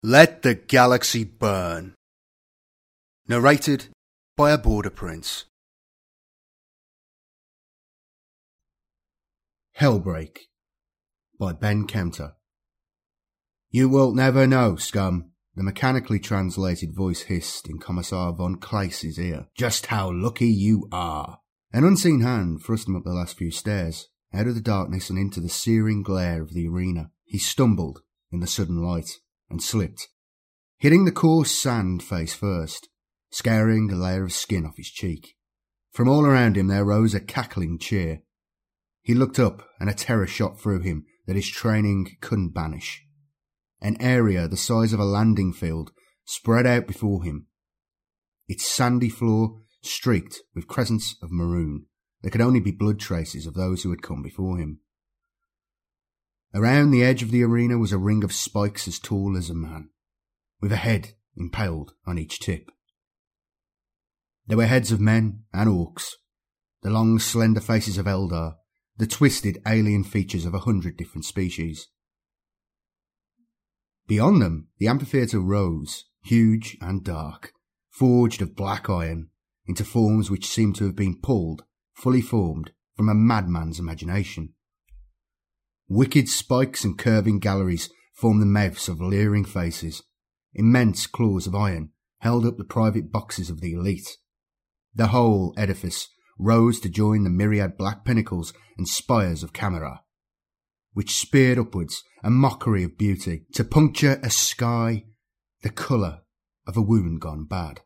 Let the Galaxy Burn. Narrated by a Border Prince. Hellbreak by Ben Kempter. You will never know, scum, the mechanically translated voice hissed in Commissar von Kleiss's ear, just how lucky you are. An unseen hand thrust him up the last few stairs, out of the darkness and into the searing glare of the arena. He stumbled in the sudden light and slipped, hitting the coarse sand face first, scouring a layer of skin off his cheek. From all around him there rose a cackling cheer. He looked up and a terror shot through him that his training couldn't banish. An area the size of a landing field spread out before him, its sandy floor streaked with crescents of maroon that could only be blood traces of those who had come before him. Around the edge of the arena was a ring of spikes as tall as a man, with a head impaled on each tip. There were heads of men and orcs, the long slender faces of Eldar, the twisted alien features of 100 different species. Beyond them, the amphitheatre rose, huge and dark, forged of black iron, into forms which seemed to have been pulled, fully formed, from a madman's imagination. Wicked spikes and curving galleries formed the mouths of leering faces. Immense claws of iron held up the private boxes of the elite. The whole edifice rose to join the myriad black pinnacles and spires of Camera, which speared upwards, a mockery of beauty, to puncture a sky the colour of a wound gone bad.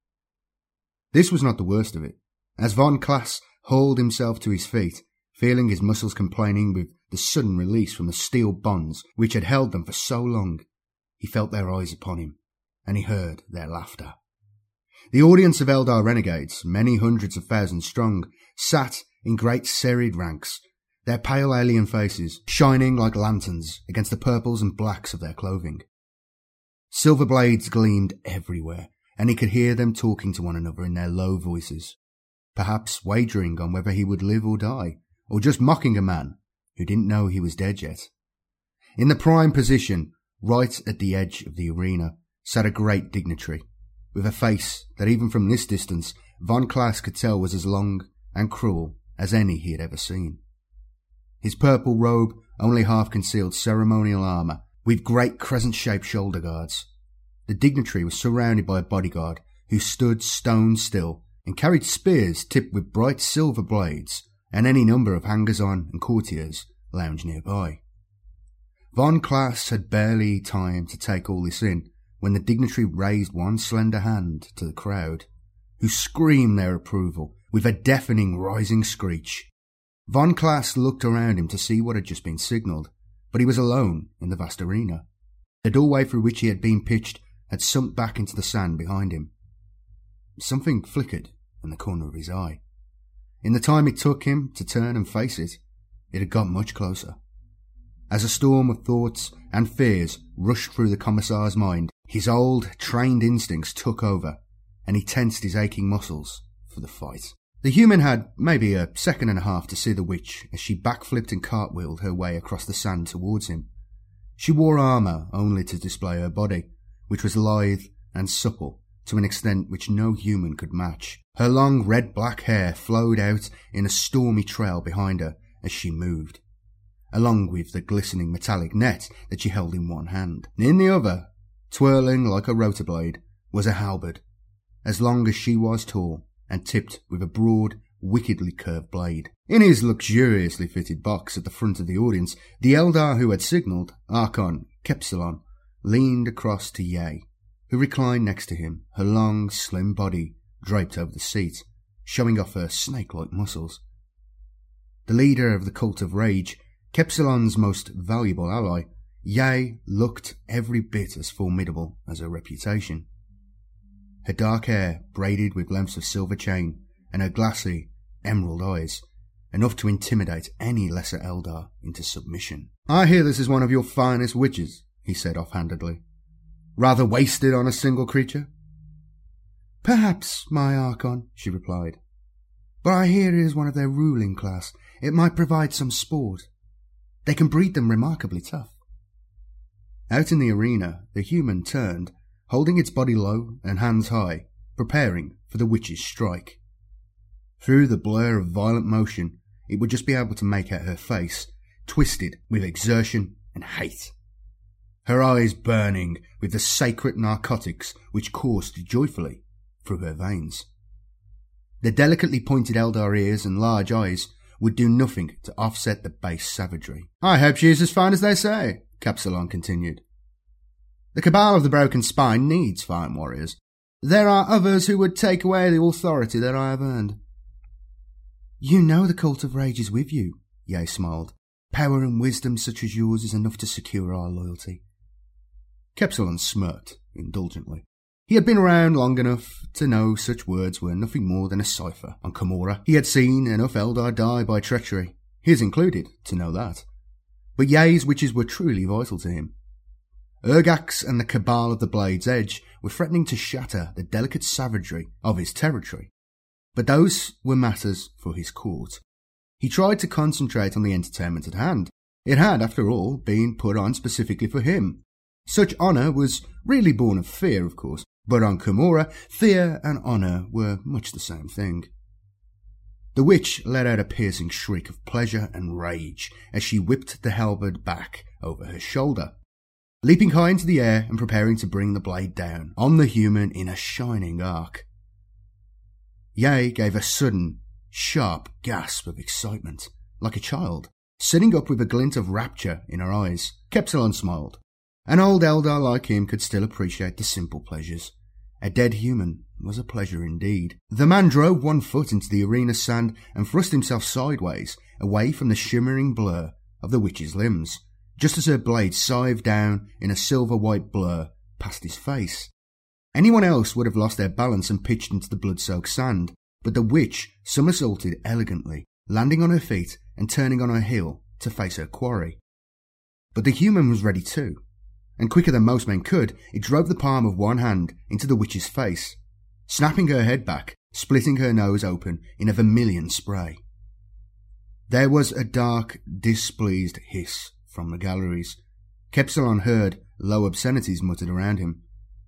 This was not the worst of it. As von Kleiss hauled himself to his feet, feeling his muscles complaining with the sudden release from the steel bonds which had held them for so long, he felt their eyes upon him, and he heard their laughter. The audience of Eldar renegades, many hundreds of thousands strong, sat in great serried ranks, their pale alien faces shining like lanterns against the purples and blacks of their clothing. Silver blades gleamed everywhere, and he could hear them talking to one another in their low voices, perhaps wagering on whether he would live or die, or just mocking a man who didn't know he was dead yet. In the prime position, right at the edge of the arena, sat a great dignitary, with a face that even from this distance von Kleiss could tell was as long and cruel as any he had ever seen. His purple robe only half concealed ceremonial armour, with great crescent-shaped shoulder guards. The dignitary was surrounded by a bodyguard who stood stone still and carried spears tipped with bright silver blades, and any number of hangers-on and courtiers lounged nearby. Von Kleiss had barely time to take all this in when the dignitary raised one slender hand to the crowd, who screamed their approval with a deafening rising screech. Von Kleiss looked around him to see what had just been signalled, but he was alone in the vast arena. The doorway through which he had been pitched had sunk back into the sand behind him. Something flickered in the corner of his eye. In the time it took him to turn and face it, it had got much closer. As a storm of thoughts and fears rushed through the Commissar's mind, his old, trained instincts took over, and he tensed his aching muscles for the fight. The human had maybe a second and a half to see the witch as she backflipped and cartwheeled her way across the sand towards him. She wore armour only to display her body, which was lithe and supple to an extent which no human could match. Her long red-black hair flowed out in a stormy trail behind her as she moved, along with the glistening metallic net that she held in one hand. In the other, twirling like a rotor blade, was a halberd, as long as she was tall, and tipped with a broad, wickedly curved blade. In his luxuriously fitted box at the front of the audience, the Eldar who had signalled, Archon Kepsilon, leaned across to Yay, who reclined next to him, her long, slim body draped over the seat, showing off her snake-like muscles. The leader of the Cult of Rage, Kepsilon's most valuable ally, Yay looked every bit as formidable as her reputation. Her dark hair braided with lengths of silver chain, and her glassy, emerald eyes, enough to intimidate any lesser Eldar into submission. "I hear this is one of your finest witches," he said offhandedly. "Rather wasted on a single creature?" "Perhaps, my Archon," she replied. "But I hear it is one of their ruling class. It might provide some sport. They can breed them remarkably tough." Out in the arena, the human turned, holding its body low and hands high, preparing for the witch's strike. Through the blur of violent motion, it would just be able to make out her face, twisted with exertion and hate. Her eyes burning with the sacred narcotics which coursed joyfully through her veins. The delicately pointed Eldar ears and large eyes would do nothing to offset the base savagery. "I hope she is as fine as they say," Capsalon continued. "The Cabal of the Broken Spine needs fine warriors. There are others who would take away the authority that I have earned." "You know the Cult of Rage is with you," Ye smiled. "Power and wisdom such as yours is enough to secure our loyalty." Capsalon smirked indulgently. He had been around long enough to know such words were nothing more than a cipher. On Camorra, he had seen enough Eldar die by treachery, his included, to know that. But Ye's witches were truly vital to him. Urgax and the Cabal of the Blade's Edge were threatening to shatter the delicate savagery of his territory. But those were matters for his court. He tried to concentrate on the entertainment at hand. It had, after all, been put on specifically for him. Such honour was really born of fear, of course, but on Camorra, fear and honour were much the same thing. The witch let out a piercing shriek of pleasure and rage as she whipped the halberd back over her shoulder, leaping high into the air and preparing to bring the blade down on the human in a shining arc. Ye gave a sudden, sharp gasp of excitement, like a child, sitting up with a glint of rapture in her eyes. Capsalon smiled. An old Eldar like him could still appreciate the simple pleasures. A dead human was a pleasure indeed. The man drove one foot into the arena sand and thrust himself sideways, away from the shimmering blur of the witch's limbs, just as her blade scythed down in a silver-white blur past his face. Anyone else would have lost their balance and pitched into the blood-soaked sand, but the witch somersaulted elegantly, landing on her feet and turning on her heel to face her quarry. But the human was ready too, and quicker than most men could, it drove the palm of one hand into the witch's face, snapping her head back, splitting her nose open in a vermilion spray. There was a dark, displeased hiss from the galleries. Capsalon heard low obscenities muttered around him.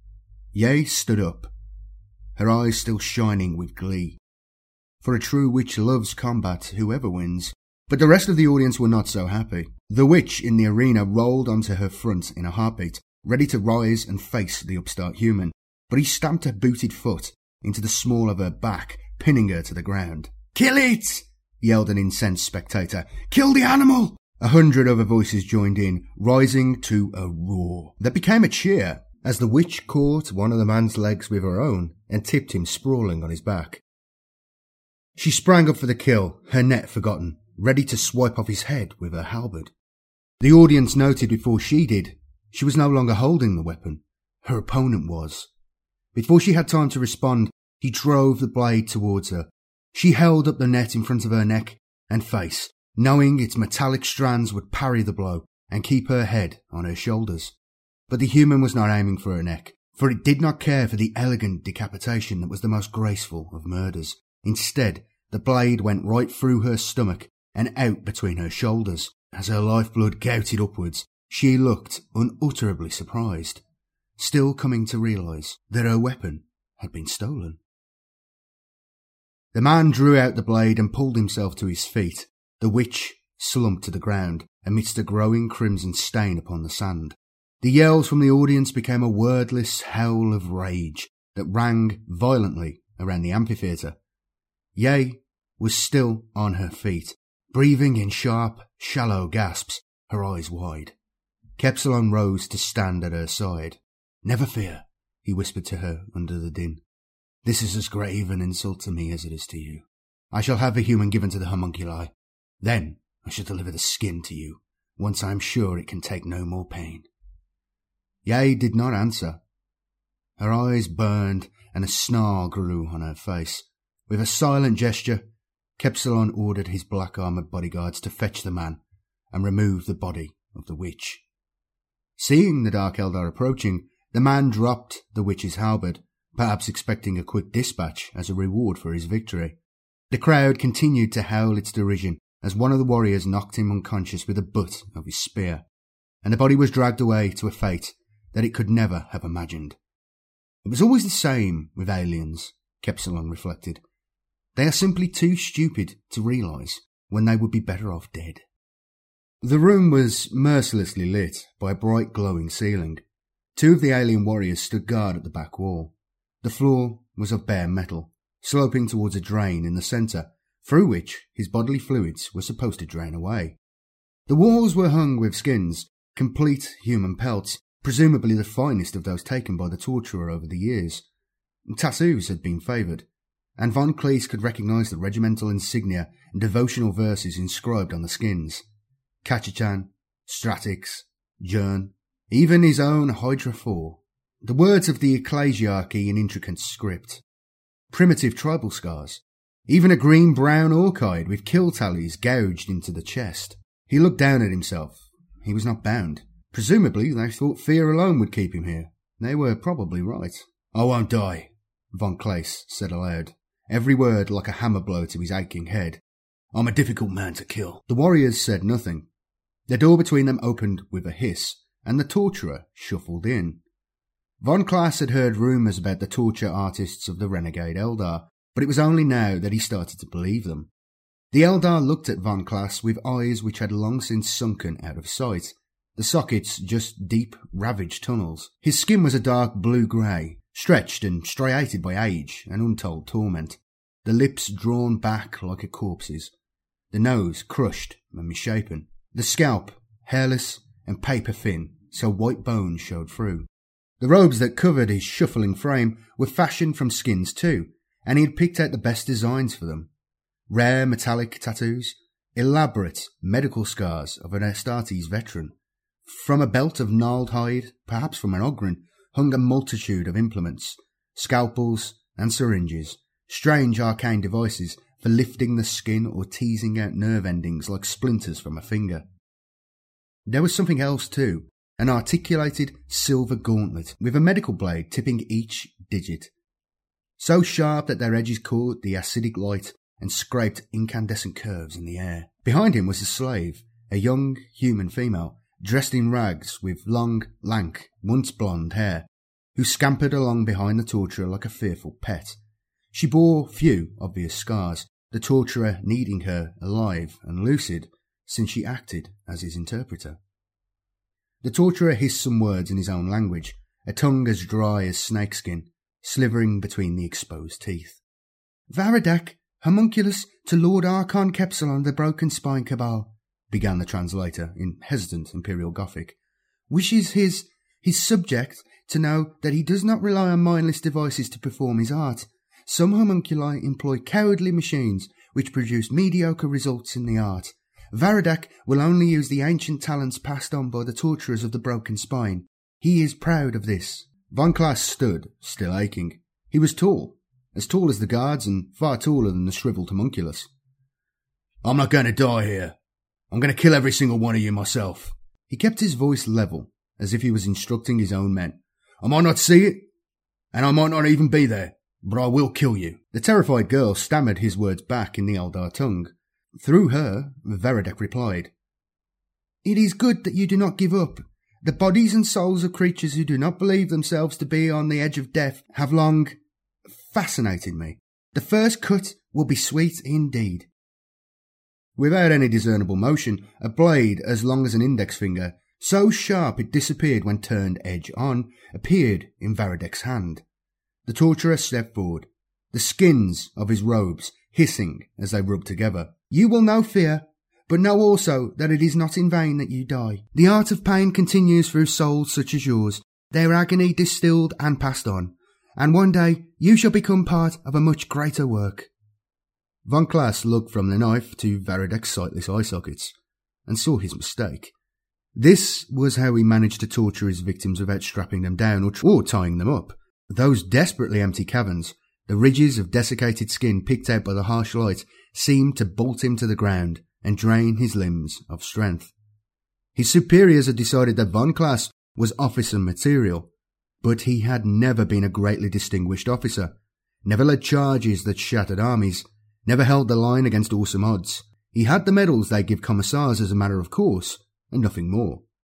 Ye stood up, her eyes still shining with glee. For a true witch loves combat, whoever wins. But the rest of the audience were not so happy. The witch in the arena rolled onto her front in a heartbeat, ready to rise and face the upstart human, but he stamped a booted foot into the small of her back, pinning her to the ground. "Kill it!" yelled an incensed spectator. "Kill the animal!" 100 other voices joined in, rising to a roar that became a cheer as the witch caught one of the man's legs with her own and tipped him sprawling on his back. She sprang up for the kill, her net forgotten, ready to swipe off his head with her halberd. The audience noted before she did, she was no longer holding the weapon. Her opponent was. Before she had time to respond, he drove the blade towards her. She held up the net in front of her neck and face, knowing its metallic strands would parry the blow and keep her head on her shoulders. But the human was not aiming for her neck, for it did not care for the elegant decapitation that was the most graceful of murders. Instead, the blade went right through her stomach and out between her shoulders. As her lifeblood gouted upwards, she looked unutterably surprised, still coming to realise that her weapon had been stolen. The man drew out the blade and pulled himself to his feet. The witch slumped to the ground amidst a growing crimson stain upon the sand. The yells from the audience became a wordless howl of rage that rang violently around the amphitheatre. Ye was still on her feet, breathing in sharp, shallow gasps, her eyes wide. Capsalon rose to stand at her side. "Never fear," he whispered to her under the din. "This is as grave an insult to me as it is to you. I shall have the human given to the homunculi. Then I shall deliver the skin to you, once I am sure it can take no more pain." Ye did not answer. Her eyes burned and a snarl grew on her face. With a silent gesture, Capsalon ordered his black-armoured bodyguards to fetch the man and remove the body of the witch. Seeing the Dark Eldar approaching, the man dropped the witch's halberd, perhaps expecting a quick dispatch as a reward for his victory. The crowd continued to howl its derision as one of the warriors knocked him unconscious with the butt of his spear. and the body was dragged away to a fate that it could never have imagined. It was always the same with aliens, Kepsilon reflected. They are simply too stupid to realise when they would be better off dead. The room was mercilessly lit by a bright glowing ceiling. Two of the alien warriors stood guard at the back wall. The floor was of bare metal, sloping towards a drain in the centre, through which his bodily fluids were supposed to drain away. The walls were hung with skins, complete human pelts, presumably the finest of those taken by the torturer over the years. Tattoos had been favoured, and Von Cleese could recognise the regimental insignia and devotional verses inscribed on the skins. Kachichan, Stratix, Jern, even his own Hydra 4. The words of the ecclesiarchy in intricate script. Primitive tribal scars. Even a green-brown orchid with kill tallies gouged into the chest. He looked down at himself. He was not bound. Presumably they thought fear alone would keep him here. They were probably right. "I won't die," Von Cleese said aloud, every word like a hammer blow to his aching head. "I'm a difficult man to kill." The warriors said nothing. The door between them opened with a hiss, and the torturer shuffled in. Von Cleese had heard rumours about the torture artists of the renegade Eldar, but it was only now that he started to believe them. The Eldar looked at Von Cleese with eyes which had long since sunken out of sight, the sockets just deep, ravaged tunnels. His skin was a dark blue-grey, stretched and striated by age and untold torment, the lips drawn back like a corpse's, the nose crushed and misshapen, the scalp hairless and paper-thin, so white bones showed through. The robes that covered his shuffling frame were fashioned from skins too, and he had picked out the best designs for them. Rare metallic tattoos, elaborate medical scars of an Astartes veteran. From a belt of gnarled hide, perhaps from an Ogryn, hung a multitude of implements, scalpels and syringes, strange arcane devices for lifting the skin or teasing out nerve endings like splinters from a finger. There was something else too, an articulated silver gauntlet with a medical blade tipping each digit, so sharp that their edges caught the acidic light and scraped incandescent curves in the air. Behind him was a slave, a young human female, dressed in rags with long, lank, once blonde hair, who scampered along behind the torturer like a fearful pet. She bore few obvious scars, the torturer needing her alive and lucid, since she acted as his interpreter. The torturer hissed some words in his own language, a tongue as dry as snakeskin, slithering between the exposed teeth. "Varadak, homunculus to Lord Archon Kepsilon, the Broken Spine Cabal," began the translator in hesitant Imperial Gothic, "wishes his subject to know that he does not rely on mindless devices to perform his art. Some homunculi employ cowardly machines which produce mediocre results in the art. Varadak will only use the ancient talents passed on by the torturers of the Broken Spine. He is proud of this." Von Cleese stood, still aching. He was tall as the guards and far taller than the shriveled homunculus. "I'm not going to die here. I'm going to kill every single one of you myself." He kept his voice level, as if he was instructing his own men. "I might not see it, and I might not even be there, but I will kill you." The terrified girl stammered his words back in the Eldar tongue. Through her, Varadak replied, "It is good that you do not give up. The bodies and souls of creatures who do not believe themselves to be on the edge of death have long fascinated me. The first cut will be sweet indeed." Without any discernible motion, a blade as long as an index finger, so sharp it disappeared when turned edge on, appeared in Varadak's hand. The torturer stepped forward, the skins of his robes hissing as they rubbed together. "You will know fear, but know also that it is not in vain that you die. The art of pain continues through souls such as yours, their agony distilled and passed on, and one day you shall become part of a much greater work." Von Cleese looked from the knife to Varadak's sightless eye sockets, and saw his mistake. This was how he managed to torture his victims without strapping them down or tying them up. Those desperately empty caverns, the ridges of desiccated skin picked out by the harsh light, seemed to bolt him to the ground and drain his limbs of strength. His superiors had decided that Von Cleese was officer material, but he had never been a greatly distinguished officer, never led charges that shattered armies, never held the line against awesome odds. He had the medals they give commissars as a matter of course, and nothing more.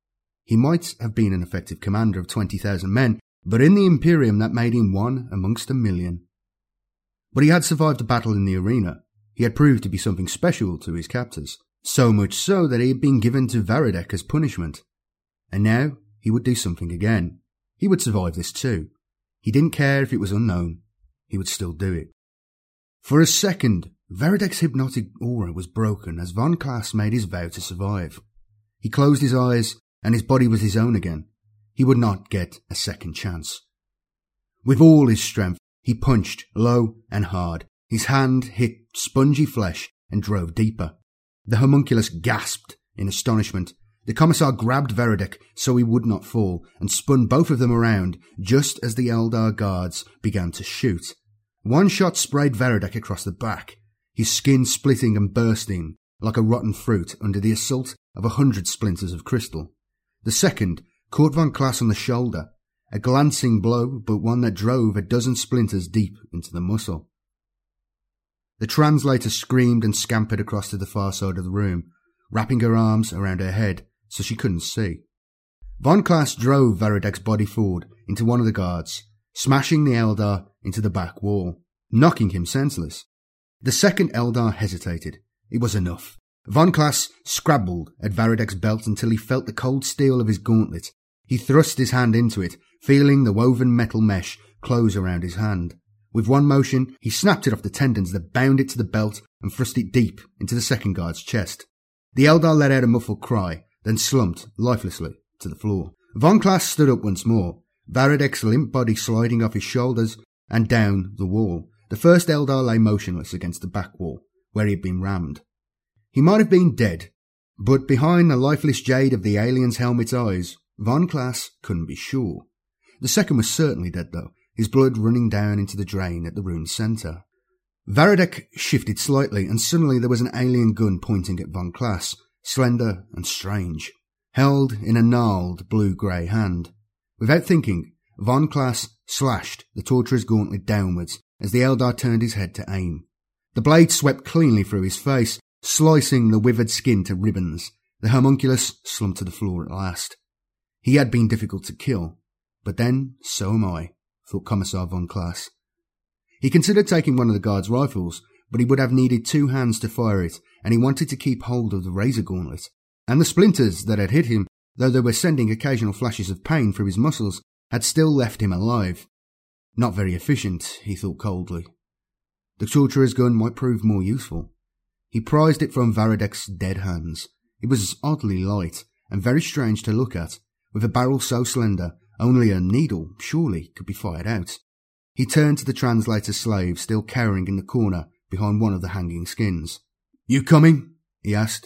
He might have been an effective commander of 20,000 men, but in the Imperium that made him one amongst 1,000,000. But he had survived a battle in the arena. He had proved to be something special to his captors, so much so that he had been given to Varadek as punishment. And now he would do something again. He would survive this too. He didn't care if it was unknown. He would still do it. For a second, Varadek's hypnotic aura was broken as Von Class made his vow to survive. He closed his eyes and his body was his own again. He would not get a second chance. With all his strength, he punched low and hard. His hand hit spongy flesh and drove deeper. The homunculus gasped in astonishment. The Commissar grabbed Varadek so he would not fall and spun both of them around just as the Eldar guards began to shoot. One shot sprayed Varadek across the back, his skin splitting and bursting like a rotten fruit under the assault of 100 splinters of crystal. The second caught Von Class on the shoulder, a glancing blow but one that drove a dozen splinters deep into the muscle. The translator screamed and scampered across to the far side of the room, wrapping her arms around her head so she couldn't see. Von Class drove Varadek's body forward into one of the guards, smashing the Eldar into the back wall, knocking him senseless. The second Eldar hesitated. It was enough. Von Class scrabbled at Varadek's belt until he felt the cold steel of his gauntlet. He thrust his hand into it, feeling the woven metal mesh close around his hand. With one motion, he snapped it off the tendons that bound it to the belt and thrust it deep into the second guard's chest. The Eldar let out a muffled cry, then slumped lifelessly to the floor. Von Class stood up once more, Varadek's limp body sliding off his shoulders and down the wall. The first Eldar lay motionless against the back wall, where he had been rammed. He might have been dead, but behind the lifeless jade of the alien's helmet's eyes, Von Class couldn't be sure. The second was certainly dead, though, his blood running down into the drain at the room's centre. Varadek shifted slightly, and suddenly there was an alien gun pointing at Von Class, slender and strange, held in a gnarled blue-grey hand. Without thinking, Von Class slashed the torturer's gauntlet downwards as the Eldar turned his head to aim. The blade swept cleanly through his face, slicing the withered skin to ribbons. The homunculus slumped to the floor at last. He had been difficult to kill, but then so am I, thought Commissar Von Class. He considered taking one of the guard's rifles, but he would have needed 2 hands to fire it, and he wanted to keep hold of the razor gauntlet. And the splinters that had hit him, though they were sending occasional flashes of pain through his muscles, had still left him alive. Not very efficient, he thought coldly. The torturer's gun might prove more useful. He prized it from Varadek's dead hands. It was oddly light and very strange to look at, with a barrel so slender only a needle, surely, could be fired out. He turned to the translator's slave, still cowering in the corner behind one of the hanging skins. "You coming?" he asked.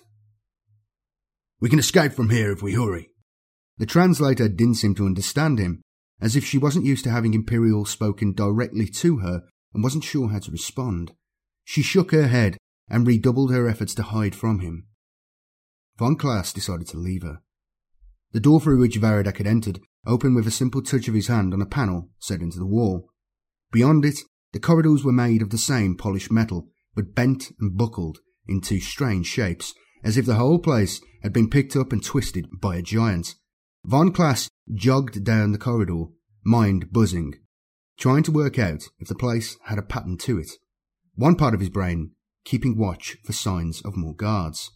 "We can escape from here if we hurry." The translator didn't seem to understand him, as if she wasn't used to having Imperial spoken directly to her and wasn't sure how to respond. She shook her head and redoubled her efforts to hide from him. Von Class decided to leave her. The door through which Varadek had entered opened with a simple touch of his hand on a panel set into the wall. Beyond it, the corridors were made of the same polished metal, but bent and buckled into strange shapes, as if the whole place had been picked up and twisted by a giant. Von Class jogged down the corridor, mind buzzing, trying to work out if the place had a pattern to it. One part of his brain keeping watch for signs of more guards.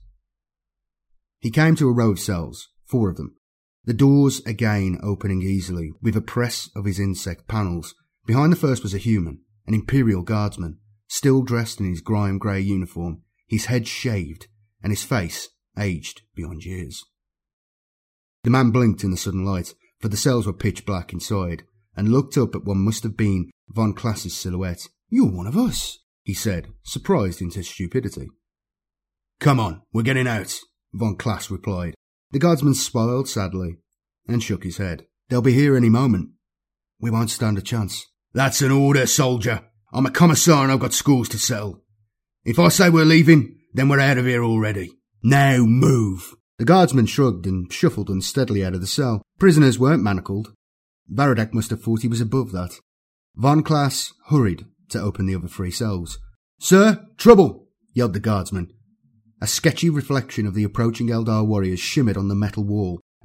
He came to a row of cells, 4 of them, the doors again opening easily with a press of his insect panels. Behind the first was a human, an Imperial guardsman, still dressed in his grime-grey uniform, his head shaved, and his face aged beyond years. The man blinked in the sudden light, for the cells were pitch black inside, and looked up at what must have been Von Class's silhouette. "You're one of us," he said, surprised into stupidity. "Come on, we're getting out," Von Class replied. The guardsman smiled sadly and shook his head. "They'll be here any moment." "We won't stand a chance." "That's an order, soldier. I'm a commissar and I've got scores to settle. If I say we're leaving, then we're out of here already. Now move." The guardsman shrugged and shuffled unsteadily out of the cell. Prisoners weren't manacled. Varadek must have thought he was above that. Von Class hurried to open the other 3 cells. "Sir, trouble!" yelled the guardsman. A sketchy reflection of the approaching Eldar warriors shimmered on the metal wall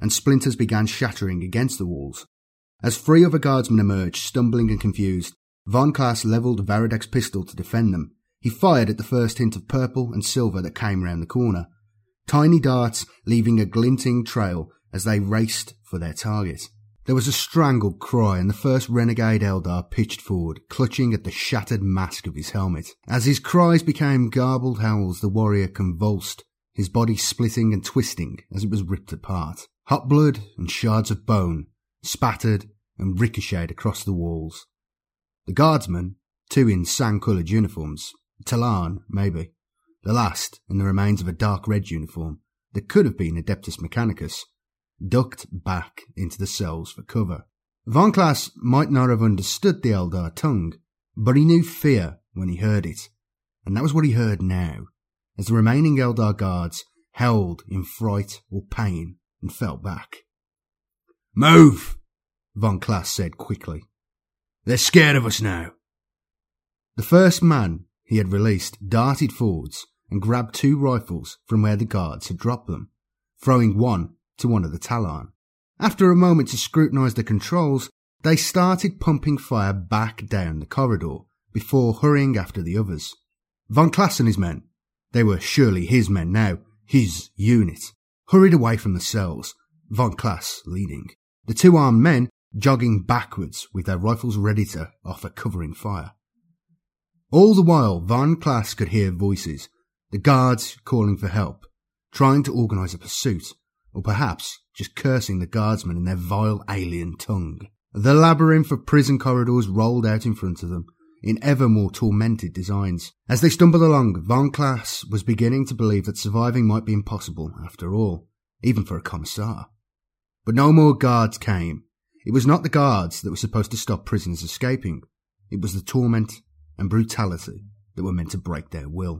and splinters began shattering against the walls. As 3 other guardsmen emerged, stumbling and confused, Von Klass levelled Veredek's pistol to defend them. He fired at the first hint of purple and silver that came round the corner, tiny darts leaving a glinting trail as they raced for their target. There was a strangled cry, and the first renegade Eldar pitched forward, clutching at the shattered mask of his helmet. As his cries became garbled howls, the warrior convulsed, his body splitting and twisting as it was ripped apart. Hot blood and shards of bone spattered and ricocheted across the walls. The guardsmen, 2 in sand-coloured uniforms, Talarn, maybe, the last in the remains of a dark red uniform that could have been Adeptus Mechanicus, ducked back into the cells for cover. Von Klass might not have understood the Eldar tongue, but he knew fear when he heard it, and that was what he heard now, as the remaining Eldar guards howled in fright or pain and fell back. "Move!" Von Klass said quickly. "They're scared of us now." The first man he had released darted forwards and grabbed 2 rifles from where the guards had dropped them, throwing one to one of the Talarn. After a moment to scrutinise the controls, they started pumping fire back down the corridor before hurrying after the others. Von Klass and his men, they were surely his men now, his unit, hurried away from the cells, Von Klass leading, the 2 armed men jogging backwards with their rifles ready to offer covering fire. All the while, Von Klass could hear voices, the guards calling for help, trying to organise a pursuit, or perhaps just cursing the guardsmen in their vile alien tongue. The labyrinth of prison corridors rolled out in front of them, in ever more tormented designs. As they stumbled along, Von Klass was beginning to believe that surviving might be impossible after all, even for a commissar. But no more guards came. It was not the guards that were supposed to stop prisoners escaping. It was the torment and brutality that were meant to break their will.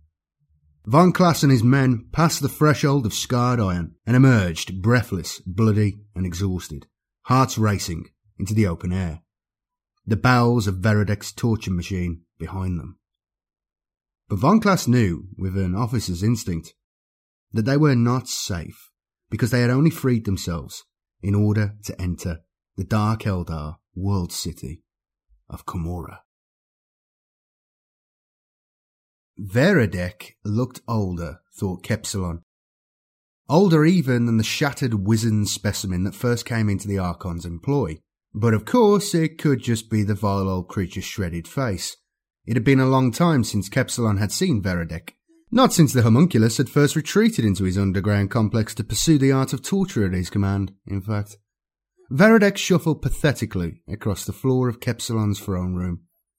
Von Klass and his men passed the threshold of scarred iron and emerged, breathless, bloody and exhausted, hearts racing, into the open air, the bowels of Veredek's torture machine behind them. But Von Klass knew, with an officer's instinct, that they were not safe, because they had only freed themselves in order to enter the Dark Eldar world city of Commorragh. Veredek looked older, thought Kepsilon. Older even than the shattered wizened specimen that first came into the Archon's employ. But of course it could just be the vile old creature's shredded face. It had been a long time since Kepsilon had seen Veredek. Not since the homunculus had first retreated into his underground complex to pursue the art of torture at his command, in fact. Veredek shuffled pathetically across the floor of Kepsilon's throne room.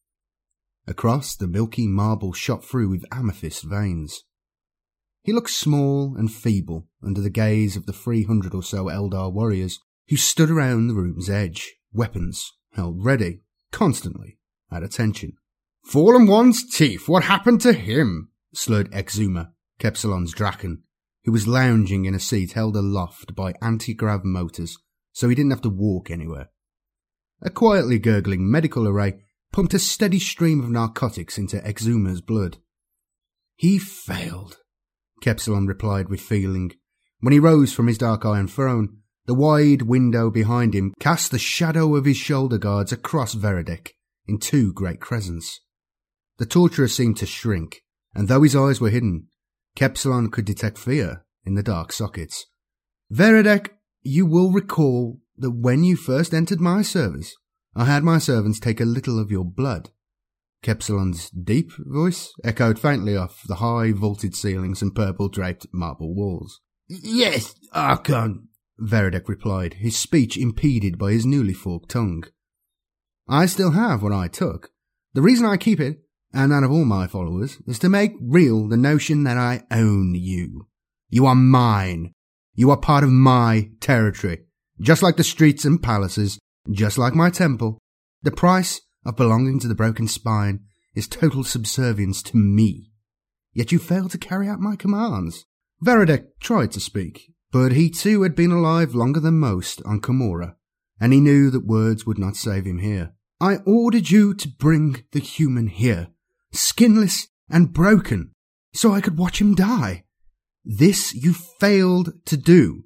Across the milky marble shot through with amethyst veins. He looked small and feeble under the gaze of the 300 or so Eldar warriors who stood around the room's edge, weapons held ready, constantly at attention. "Fallen One's teeth, what happened to him?" slurred Exuma, Kepsilon's Draken, who was lounging in a seat held aloft by anti-grav motors so he didn't have to walk anywhere. A quietly gurgling medical array pumped a steady stream of narcotics into Exuma's blood. "He failed," Kepsilon replied with feeling. When he rose from his dark iron throne, the wide window behind him cast the shadow of his shoulder guards across Veredek in 2 great crescents. The torturer seemed to shrink, and though his eyes were hidden, Kepsilon could detect fear in the dark sockets. "Veredek, you will recall that when you first entered my service, I had my servants take a little of your blood." Kepsilon's deep voice echoed faintly off the high vaulted ceilings and purple-draped marble walls. "Yes, Archon," Veredek replied, his speech impeded by his newly forked tongue. "I still have what I took. The reason I keep it, and that of all my followers, is to make real the notion that I own you. You are mine. You are part of my territory, just like the streets and palaces, just like my temple. The price of belonging to the Broken Spine is total subservience to me. Yet you failed to carry out my commands." Veredek tried to speak, but he too had been alive longer than most on Commorragh, and he knew that words would not save him here. "I ordered you to bring the human here, skinless and broken, so I could watch him die. This you failed to do.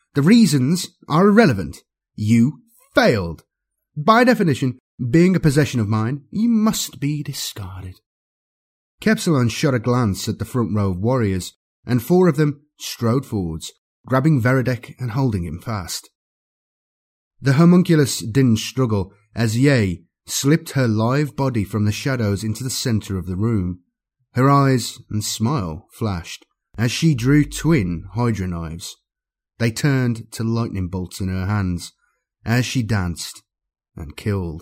The reasons are irrelevant. You failed. By definition, being a possession of mine, you must be discarded. Kepsilon shot a glance at the front row of warriors, and 4 of them strode forwards, grabbing Veredek and holding him fast. The homunculus didn't struggle as Ye slipped her live body from the shadows into the centre of the room. Her eyes and smile flashed as she drew twin Hydra knives. They turned to lightning bolts in her hands as she danced and killed.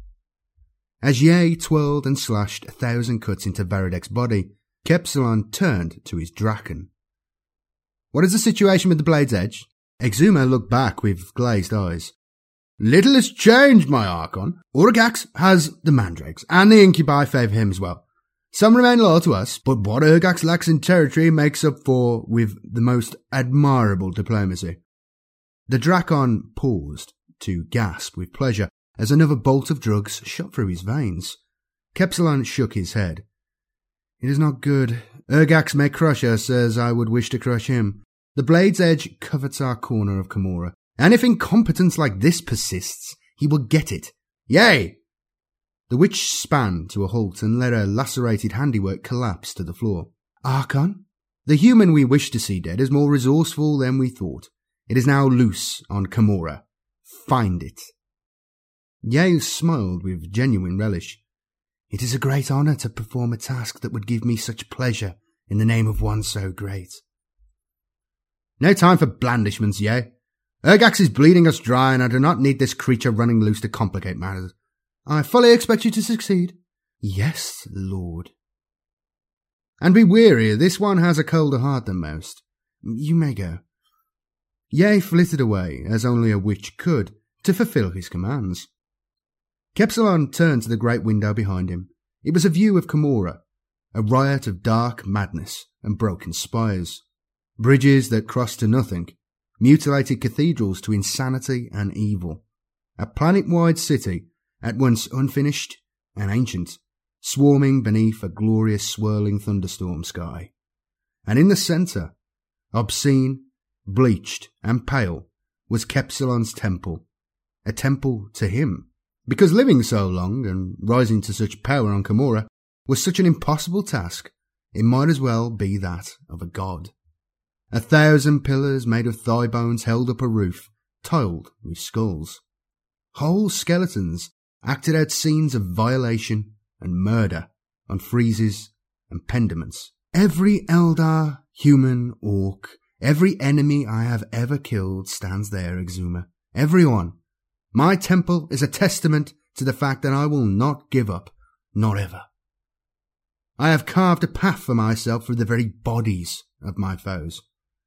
As Ye twirled and slashed 1,000 cuts into Veredek's body, Kepsilon turned to his Draken. "What is the situation with the Blade's Edge?" Exuma looked back with glazed eyes. "Little has changed, my Archon. Urgax has the Mandrakes, and the Incubi favour him as well. Some remain loyal to us, but what Urgax lacks in territory makes up for with the most admirable diplomacy." The Drakon paused to gasp with pleasure as another bolt of drugs shot through his veins. Kepsilon shook his head. "It is not good. Urgax may crush us as I would wish to crush him. The Blade's Edge covets our corner of Camorra, and if incompetence like this persists, he will get it. Yea!" The witch span to a halt and let her lacerated handiwork collapse to the floor. "Archon, the human we wish to see dead is more resourceful than we thought. It is now loose on Camorra. Find it." Ye smiled with genuine relish. "It is a great honour to perform a task that would give me such pleasure in the name of one so great." "No time for blandishments, Ye. Urgax is bleeding us dry, and I do not need this creature running loose to complicate matters. I fully expect you to succeed." "Yes, Lord." "And be weary, this one has a colder heart than most. You may go." Ye flitted away, as only a witch could, to fulfill his commands. Kepsilon turned to the great window behind him. It was a view of Camorra, a riot of dark madness and broken spires. Bridges that crossed to nothing, mutilated cathedrals to insanity and evil. A planet-wide city, at once unfinished and ancient, swarming beneath a glorious swirling thunderstorm sky. And in the centre, obscene, bleached and pale, was Kepsilon's temple. A temple to him, because living so long and rising to such power on Camorra was such an impossible task, it might as well be that of a god. 1,000 pillars made of thigh bones held up a roof, tiled with skulls. Whole skeletons acted out scenes of violation and murder on friezes and pendiments. Every Eldar, human, orc, every enemy I have ever killed stands there, Exuma. Everyone. My temple is a testament to the fact that I will not give up, not ever. I have carved a path for myself through the very bodies of my foes.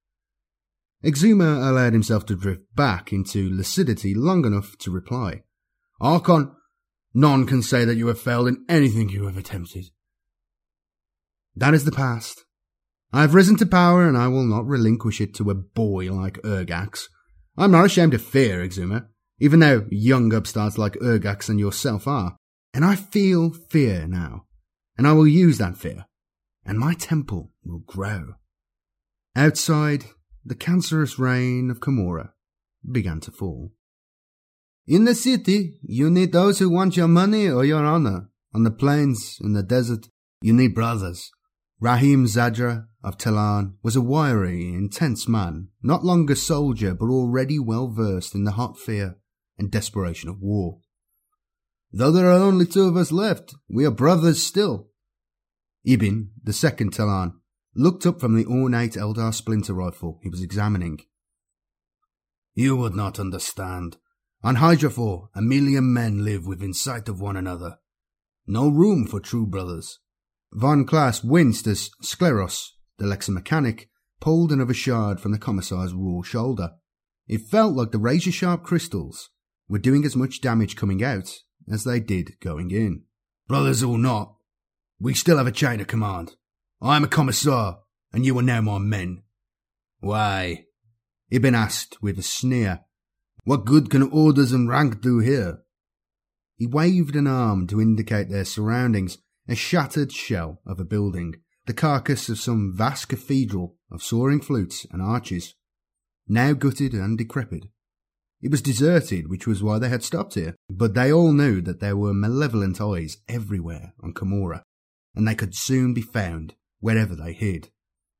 Exuma allowed himself to drift back into lucidity long enough to reply. Archon, none can say that you have failed in anything you have attempted. That is the past. I have risen to power and I will not relinquish it to a boy like Urgax. I am not ashamed of fear, Exuma, even though young upstarts like Urgax and yourself are. And I feel fear now, and I will use that fear, and my temple will grow. Outside, the cancerous rain of Camorra began to fall. In the city, you need those who want your money or your honor. On the plains, in the desert, you need brothers. Rahim Zadra of Talan was a wiry, intense man, not long a soldier, but already well versed in the hot fear and desperation of war. Though there are only 2 of us left, we are brothers still. Ibn, the second Talan, looked up from the ornate Eldar splinter rifle he was examining. You would not understand. On Hydrafor, 1,000,000 men live within sight of one another. No room for true brothers. Von Klaas winced as Skleros, the lexomechanic, pulled another shard from the commissar's raw shoulder. It felt like the razor-sharp crystals were doing as much damage coming out as they did going in. Brothers or not, we still have a chain of command. I am a commissar, and you are now my men. Why? Ibn asked with a sneer. What good can orders and rank do here? He waved an arm to indicate their surroundings, a shattered shell of a building, the carcass of some vast cathedral of soaring flutes and arches. now gutted and decrepit. It was deserted, which was why they had stopped here, but they all knew that there were malevolent eyes everywhere on Commorragh, and they could soon be found wherever they hid.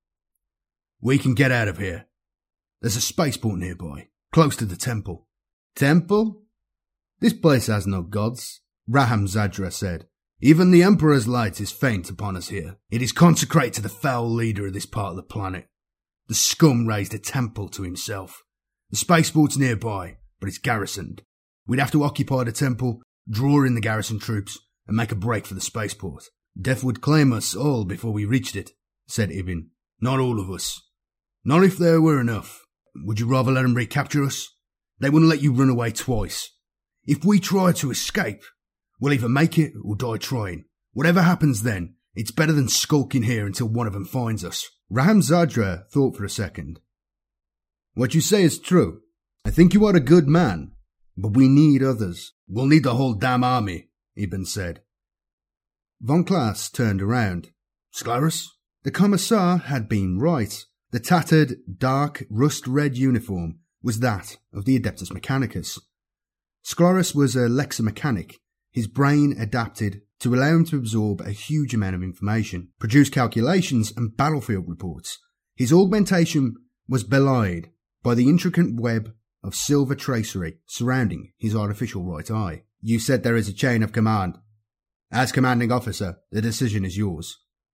"We can get out of here. There's a spaceport nearby, close to the temple." "Temple? This place has no gods," Raham Zadra said. "Even the Emperor's light is faint upon us here. It is consecrated to the foul leader of this part of the planet. The scum raised a temple to himself. The spaceport's nearby, but it's garrisoned. We'd have to occupy the temple, draw in the garrison troops, and make a break for the spaceport. Death would claim us all before we reached it," said Ibn. "Not all of us. Not if there were enough. Would you rather let them recapture us? They wouldn't let you run away twice. If we try to escape, we'll either make it or die trying. Whatever happens then, it's better than skulking here until one of them finds us." Raham Zadra thought for a second. "What you say is true. I think you are a good man, but we need others." "We'll need the whole damn army," Ibn said. Von Class turned around. "Sclaris?" The commissar had been right. The tattered, dark, rust-red uniform was that of the Adeptus Mechanicus. Sclaris was a lexomechanic, his brain adapted to allow him to absorb a huge amount of information, produce calculations and battlefield reports. His augmentation was belied by the intricate web of silver tracery surrounding his artificial right eye. "You said there is a chain of command. As commanding officer, the decision is yours."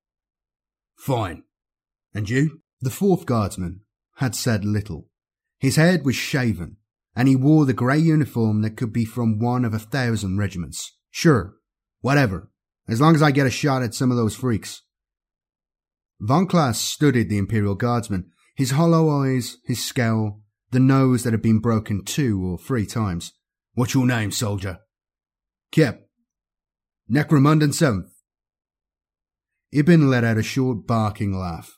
"Fine. And you?" The fourth guardsman had said little. His head was shaven, and he wore the grey uniform that could be from one of 1,000 regiments. "Sure, whatever, as long as I get a shot at some of those freaks." Von Class studied the Imperial Guardsman, his hollow eyes, his scowl, the nose that had been broken 2 or 3 times. "What's your name, soldier?" "Kep. Necromundon 7th. Ibn let out a short barking laugh.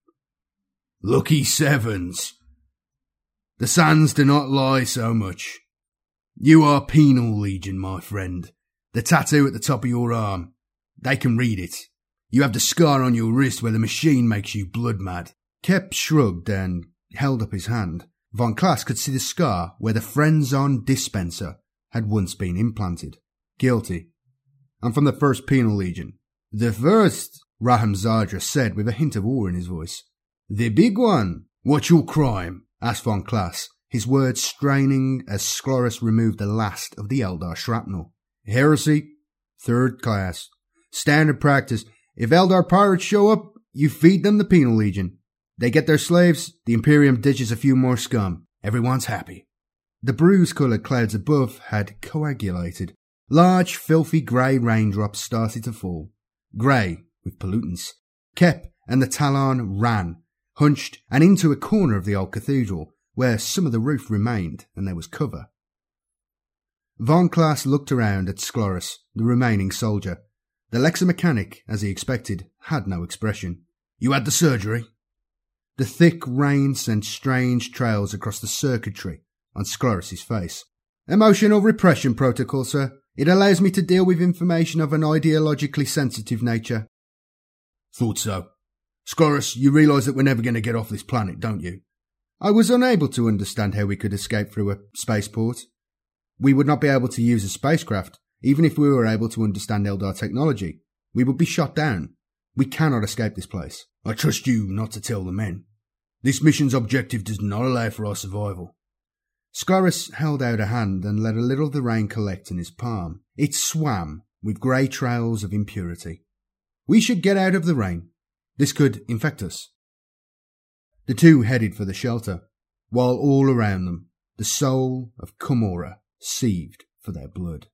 "Lucky sevens. The sands do not lie so much. You are Penal Legion, my friend. The tattoo at the top of your arm. They can read it. You have the scar on your wrist where the machine makes you blood mad." Kep shrugged and held up his hand. Von Class could see the scar where the Frenzon dispenser had once been implanted. "Guilty. I'm from the 1st Penal Legion." "The 1st, Raham Zadra said with a hint of awe in his voice. "The big one." "What's your crime?" asked Von Class, his words straining as Sclaris removed the last of the Eldar shrapnel. "Heresy, 3rd class. Standard practice. If Eldar pirates show up, you feed them the Penal Legion. They get their slaves, the Imperium ditches a few more scum. Everyone's happy." The bruise-coloured clouds above had coagulated. Large, filthy grey raindrops started to fall. Grey, with pollutants. Kep and the Talon ran, hunched, and into a corner of the old cathedral, where some of the roof remained and there was cover. Von Class looked around at Sclaris, the remaining soldier. The lexomechanic, as he expected, had no expression. "You had the surgery?" The thick rain sent strange trails across the circuitry on Sclaris' face. "Emotional repression protocol, sir. It allows me to deal with information of an ideologically sensitive nature." "Thought so. Sclaris, you realise that we're never going to get off this planet, don't you?" "I was unable to understand how we could escape through a spaceport. We would not be able to use a spacecraft, even if we were able to understand Eldar technology. We would be shot down. We cannot escape this place." "I trust you not to tell the men. This mission's objective does not allow for our survival." Sclaris held out a hand and let a little of the rain collect in his palm. It swam with grey trails of impurity. "We should get out of the rain. This could infect us." The two headed for the shelter, while all around them the soul of Commorragh seethed for their blood.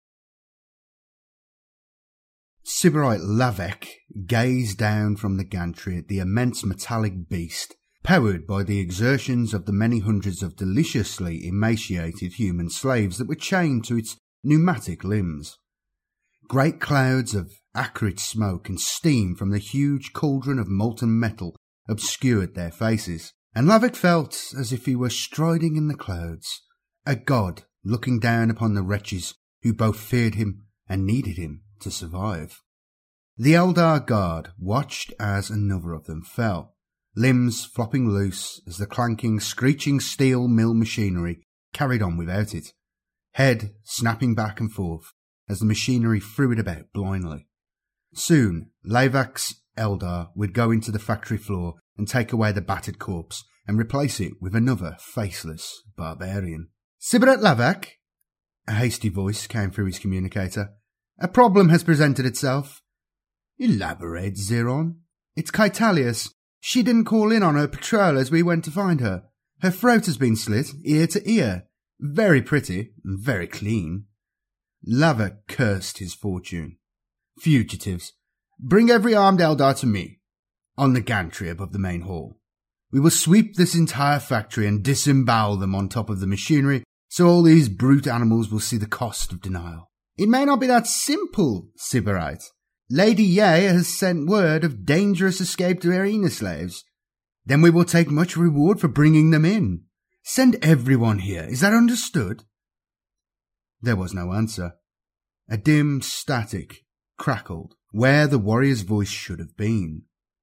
Sybarite Lavek gazed down from the gantry at the immense metallic beast, powered by the exertions of the many hundreds of deliciously emaciated human slaves that were chained to its pneumatic limbs. Great clouds of acrid smoke and steam from the huge cauldron of molten metal obscured their faces, and Lavek felt as if he were striding in the clouds, a god looking down upon the wretches who both feared him and needed him to survive. The Eldar guard watched as another of them fell. limbs flopping loose as the clanking, screeching steel mill machinery carried on without it, head snapping back and forth as the machinery threw it about blindly. Soon, Lavak's Eldar would go into the factory floor and take away the battered corpse and replace it with another faceless barbarian. "Sibarat Lavak," a hasty voice came through his communicator. "A problem has presented itself." "Elaborate, Zeron." "It's Kaitalius. She didn't call in on her patrol as we went to find her. Her throat has been slit, ear to ear. Very pretty, and very clean." Lavak cursed his fortune. "Fugitives, bring every armed Eldar to me, on the gantry above the main hall. We will sweep this entire factory and disembowel them on top of the machinery, so all these brute animals will see the cost of denial." "It may not be that simple, Sibarite. Lady Ye has sent word of dangerous escaped Arena slaves. Then we will take much reward for bringing them in. Send everyone here, is that understood?" There was no answer. A dim static crackled where the warrior's voice should have been.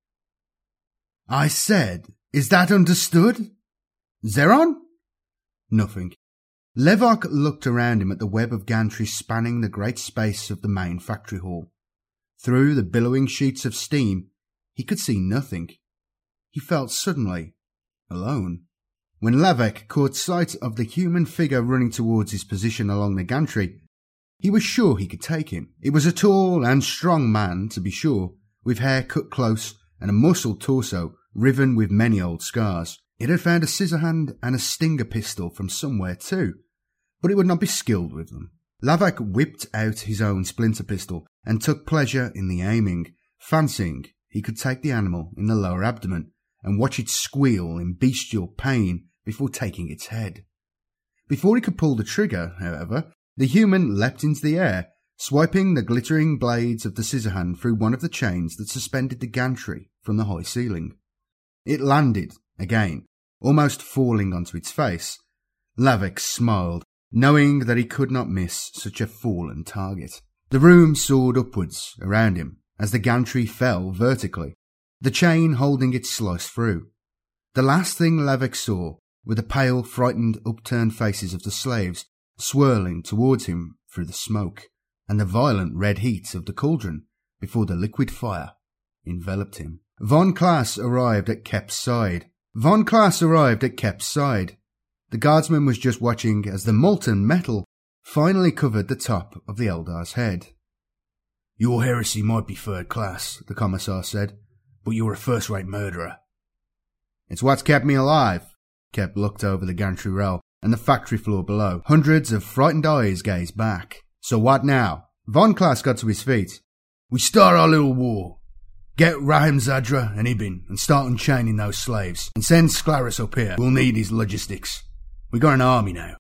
"I said, is that understood? Zeron?" Nothing. Levok looked around him at the web of gantry spanning the great space of the main factory hall. Through the billowing sheets of steam, he could see nothing. He felt suddenly alone. When Lavak caught sight of the human figure running towards his position along the gantry, he was sure he could take him. It was a tall and strong man, to be sure, with hair cut close and a muscled torso riven with many old scars. It had found a scissor hand and a stinger pistol from somewhere too, but it would not be skilled with them. Lavak whipped out his own splinter pistol and took pleasure in the aiming, fancying he could take the animal in the lower abdomen and watch it squeal in bestial pain before taking its head. Before he could pull the trigger, however, the human leapt into the air, swiping the glittering blades of the scissor hand through one of the chains that suspended the gantry from the high ceiling. It landed, again, almost falling onto its face. Lavak smiled, knowing that he could not miss such a fallen target. The room soared upwards around him as the gantry fell vertically, the chain holding it sliced through. The last thing Lavak saw were the pale, frightened, upturned faces of the slaves swirling towards him through the smoke, and the violent red heat of the cauldron before the liquid fire enveloped him. Von Klass arrived at Kep's side. The guardsman was just watching as the molten metal finally covered the top of the Eldar's head. "Your heresy might be third class," the commissar said, "but you're a first-rate murderer." "It's what's kept me alive." Kep looked over the gantry rail and the factory floor below. Hundreds of frightened eyes gazed back. "So what now?" Von Klass got to his feet. "We start our little war. Get Rahim Zadra and Ibn and start unchaining those slaves. And send Sclaris up here. We'll need his logistics. We got an army now."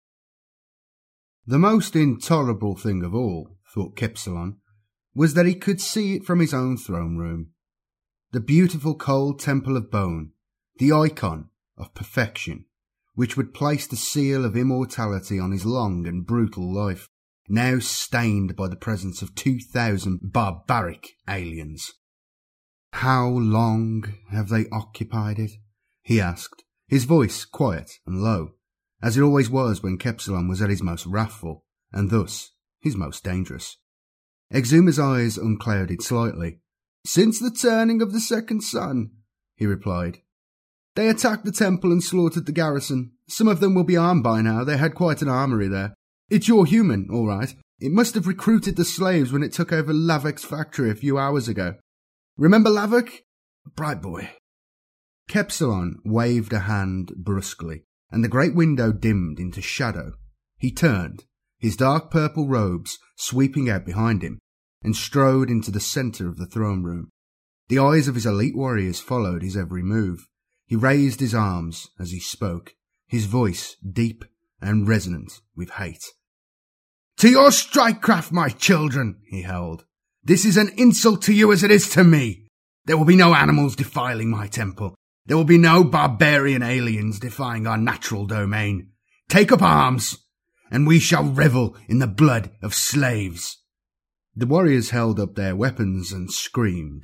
The most intolerable thing of all, thought Kepsilon, was that he could see it from his own throne room. The beautiful cold temple of bone, the icon of perfection, which would place the seal of immortality on his long and brutal life, now stained by the presence of 2,000 barbaric aliens. "How long have they occupied it?" he asked, his voice quiet and low, as it always was when Kepsilon was at his most wrathful, and thus his most dangerous. Exuma's eyes unclouded slightly. "Since the turning of the second sun," he replied. "They attacked the temple and slaughtered the garrison. Some of them will be armed by now. They had quite an armory there. It's your human, all right. It must have recruited the slaves when it took over Lavak's factory a few hours ago. Remember Lavak? Bright boy." Kepsilon waved a hand brusquely, and the great window dimmed into shadow. He turned, his dark purple robes sweeping out behind him, and strode into the centre of the throne room. The eyes of his elite warriors followed his every move. He raised his arms as he spoke, his voice deep and resonant with hate. "To your strikecraft, my children," he howled. "This is an insult to you as it is to me. There will be no animals defiling my temple. There will be no barbarian aliens defying our natural domain. Take up arms, and we shall revel in the blood of slaves." The warriors held up their weapons and screamed.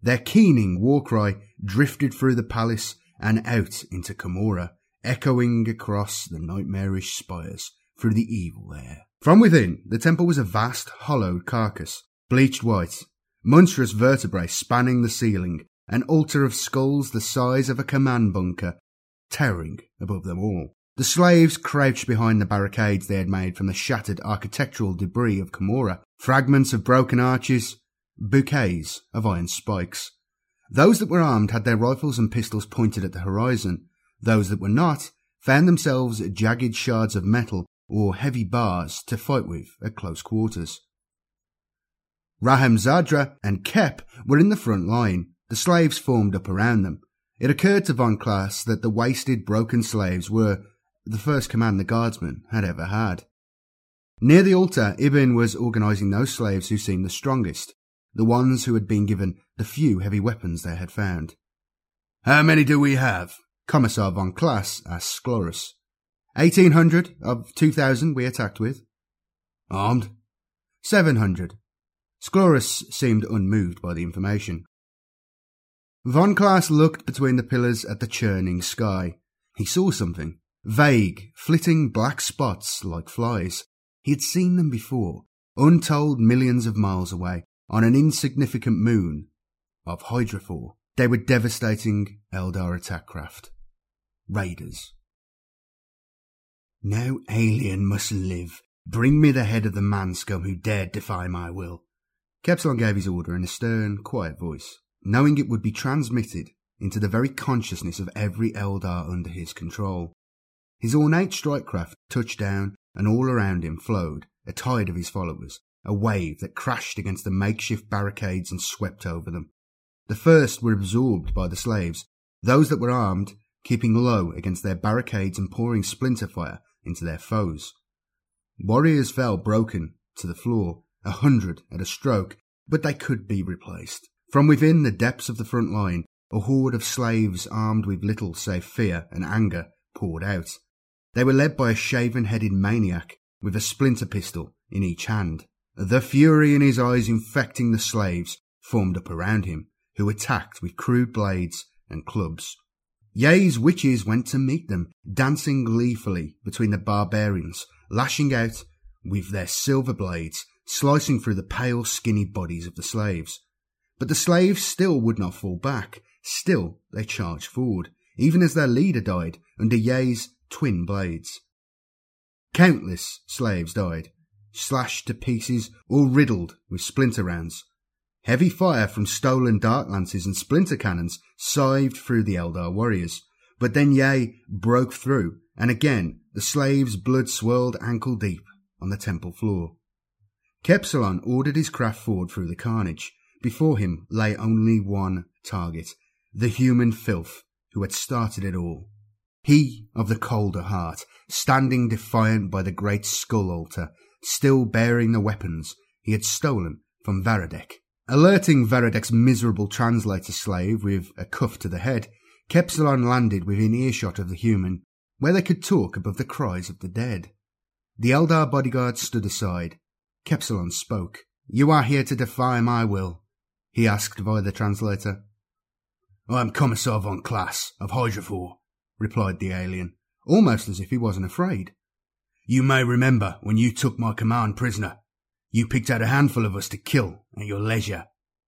Their keening war cry drifted through the palace and out into Camorra, echoing across the nightmarish spires through the evil air. From within, the temple was a vast, hollowed carcass, bleached white, monstrous vertebrae spanning the ceiling, an altar of skulls the size of a command bunker, towering above them all. The slaves crouched behind the barricades they had made from the shattered architectural debris of Camorra, fragments of broken arches, bouquets of iron spikes. Those that were armed had their rifles and pistols pointed at the horizon. Those that were not found themselves jagged shards of metal or heavy bars to fight with at close quarters. Raham Zadra and Kep were in the front line. The slaves formed up around them. It occurred to von Klaas that the wasted, broken slaves were the first command the guardsmen had ever had. Near the altar, Ibn was organising those slaves who seemed the strongest, the ones who had been given the few heavy weapons they had found. "How many do we have?" Commissar von Klaas asked Sklorus. 1,800 of 2,000 we attacked with. "Armed?" 700. Sklorus seemed unmoved by the information. Von Klaas looked between the pillars at the churning sky. He saw something. Vague, flitting black spots like flies. He had seen them before, untold millions of miles away, on an insignificant moon of Hydrafor. They were devastating Eldar attack craft. Raiders. "No alien must live. Bring me the head of the man-scum who dared defy my will." Kepsilon gave his order in a stern, quiet voice, knowing it would be transmitted into the very consciousness of every Eldar under his control. His ornate strike craft touched down, and all around him flowed a tide of his followers, a wave that crashed against the makeshift barricades and swept over them. The first were absorbed by the slaves, those that were armed keeping low against their barricades and pouring splinter fire into their foes. Warriors fell broken to the floor, 100 at a stroke, but they could be replaced. From within the depths of the front line, a horde of slaves armed with little save fear and anger poured out. They were led by a shaven-headed maniac with a splinter pistol in each hand. The fury in his eyes infecting the slaves formed up around him, who attacked with crude blades and clubs. Ye's witches went to meet them, dancing gleefully between the barbarians, lashing out with their silver blades, slicing through the pale, skinny bodies of the slaves. But the slaves still would not fall back. Still they charged forward, even as their leader died under Ye's twin blades. Countless slaves died, slashed to pieces or riddled with splinter rounds. Heavy fire from stolen dark lances and splinter cannons scythed through the Eldar warriors, but then Ye broke through, and again the slaves' blood swirled ankle deep on the temple floor. Kepsilon ordered his craft forward through the carnage. Before him lay only one target, the human filth who had started it all. He of the colder heart, standing defiant by the great skull altar, still bearing the weapons he had stolen from Varadek. Alerting Varadek's miserable translator slave with a cuff to the head, Kepsilon landed within earshot of the human, where they could talk above the cries of the dead. The Eldar bodyguard stood aside. Kepsilon spoke. "You are here to defy my will?" he asked via the translator. "I am Commissar von Klaas of Hydrafor," replied the alien, almost as if he wasn't afraid. "You may remember when you took my command prisoner. You picked out a handful of us to kill at your leisure.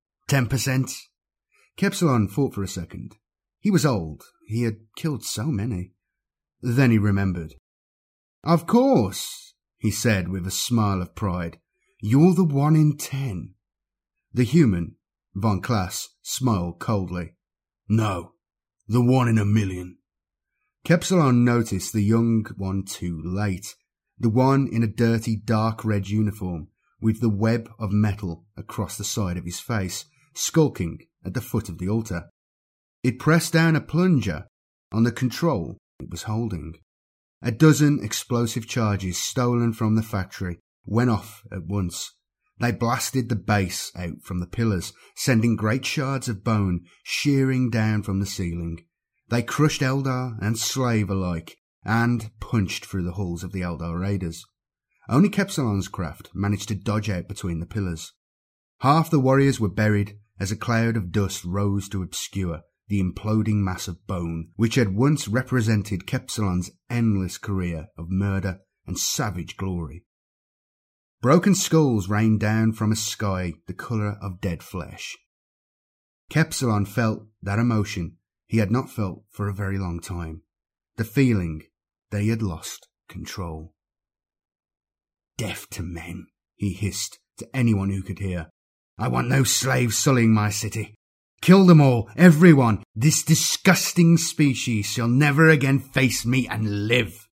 10%? Kepsilon thought for a second. He was old. He had killed so many. Then he remembered. "Of course," he said with a smile of pride. "You're the 1 in 10. The human, von Klaas, smiled coldly. "No, the 1 in a million. Kepsilon noticed the young one too late. The one in a dirty dark red uniform, with the web of metal across the side of his face, skulking at the foot of the altar. It pressed down a plunger on the control it was holding. A dozen explosive charges stolen from the factory went off at once. They blasted the base out from the pillars, sending great shards of bone shearing down from the ceiling. They crushed Eldar and slave alike, and punched through the hulls of the Eldar raiders. Only Kepsilon's craft managed to dodge out between the pillars. Half the warriors were buried, as a cloud of dust rose to obscure the imploding mass of bone which had once represented Kepsilon's endless career of murder and savage glory. Broken skulls rained down from a sky the colour of dead flesh. Kepsilon felt that emotion he had not felt for a very long time, the feeling that he had lost control. "Death to men," he hissed to anyone who could hear. "I want no slaves sullying my city. Kill them all, everyone. This disgusting species shall never again face me and live."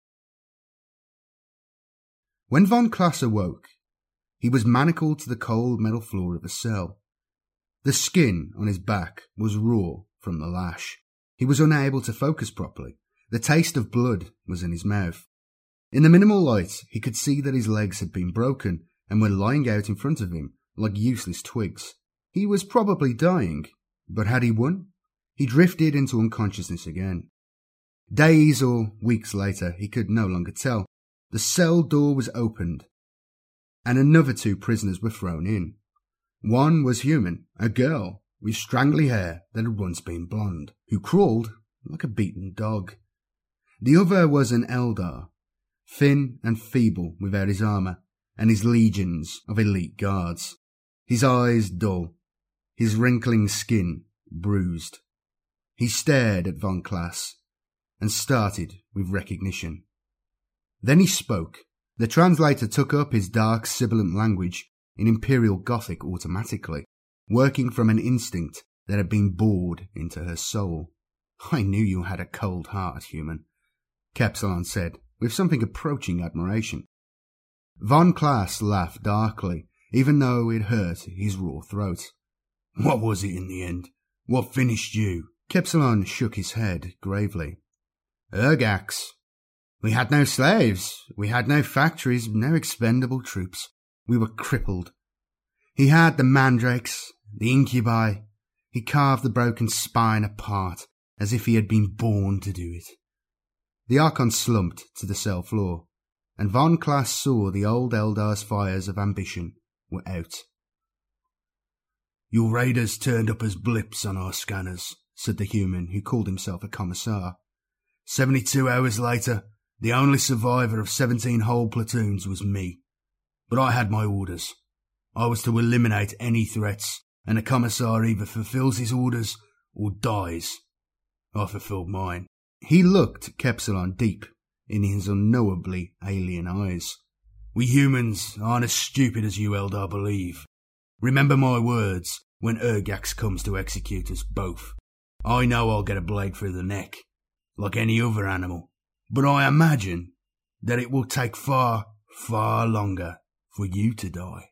When von Klass awoke, he was manacled to the cold metal floor of a cell. The skin on his back was raw from the lash. He was unable to focus properly. The taste of blood was in his mouth. In the minimal light, he could see that his legs had been broken and were lying out in front of him like useless twigs. He was probably dying, but had he won? He drifted into unconsciousness again. Days or weeks later, he could no longer tell. The cell door was opened, and another 2 prisoners were thrown in. One was human, a girl with strangly hair that had once been blonde, who crawled like a beaten dog. The other was an Eldar, thin and feeble without his armour and his legions of elite guards. His eyes dull, his wrinkling skin bruised. He stared at von Klass and started with recognition. Then he spoke. The translator took up his dark, sibilant language in Imperial Gothic automatically, working from an instinct that had been bored into her soul. "I knew you had a cold heart, human," Kepsilon said, with something approaching admiration. Von Klass laughed darkly, even though it hurt his raw throat. "What was it in the end? What finished you?" Kepsilon shook his head gravely. "Urgax. We had no slaves. We had no factories, no expendable troops. We were crippled. He had the mandrakes, the incubi. He carved the broken spine apart as if he had been born to do it." The Archon slumped to the cell floor, and von Klass saw the old Eldar's fires of ambition were out. "Your raiders turned up as blips on our scanners," said the human who called himself a commissar. 72 hours later, the only survivor of 17 whole platoons was me. But I had my orders. I was to eliminate any threats, and a commissar either fulfills his orders or dies. I fulfilled mine. He looked Kepsilon deep in his unknowably alien eyes. "We humans aren't as stupid as you Eldar believe. Remember my words when Urgax comes to execute us both. I know I'll get a blade through the neck, like any other animal, but I imagine that it will take far, far longer for you to die."